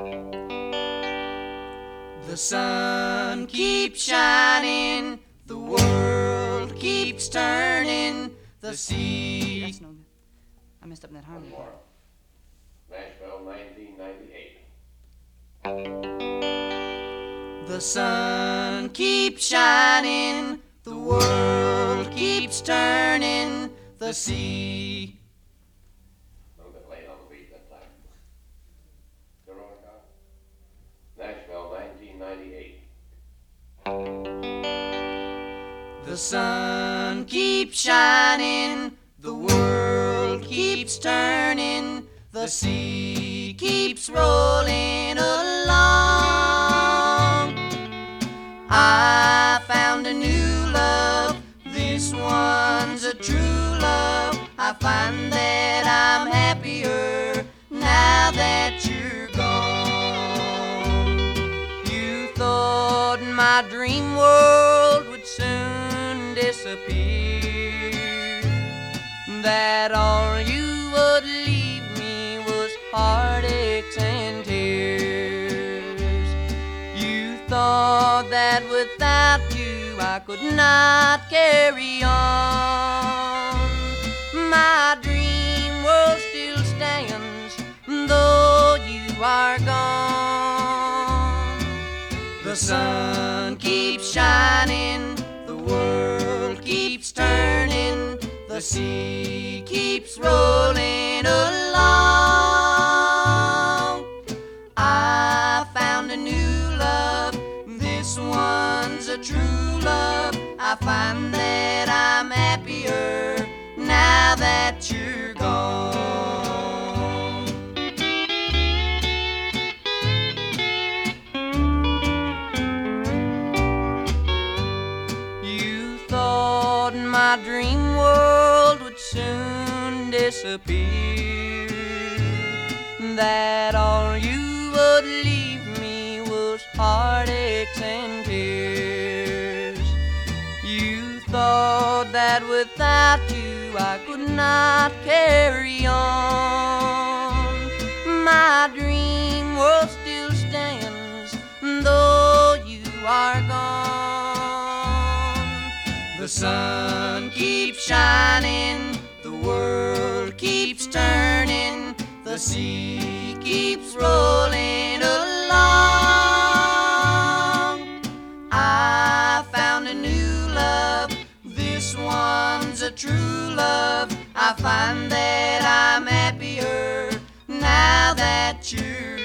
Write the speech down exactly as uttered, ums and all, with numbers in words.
The sun keeps shining, the world keeps turning, the sea. That's no good. I messed up that harmony. Nashville, nineteen ninety-eight. The sun keeps shining, the world keeps turning, the sea. A little bit late on the beat that time. Veronica. Nashville, nineteen ninety-eight. The sun keeps shining, the world keeps turning, the sea keeps rolling along. I found a new love, this one's a true love. I find that I'm happier now that you're gone. You thought my dream world would soon disappear, that all you would leave me was heartaches and tears. You thought that without you I could not carry on. My dream world still stands, though you are gone. The sun keeps shining, the world keeps turning, the sea keeps rolling along. I found a new love, this one's a true love. I find that I'm happier now that you're gone. You thought my dream world would soon disappear, that all you would leave me was heartaches and tears. You thought that without you I could not carry on. My dream world still stands, though you are gone. The sun keeps shining, the world keeps turning, the sea keeps rolling along. I found a new love, this one's a true love. I find that I'm happier now that you're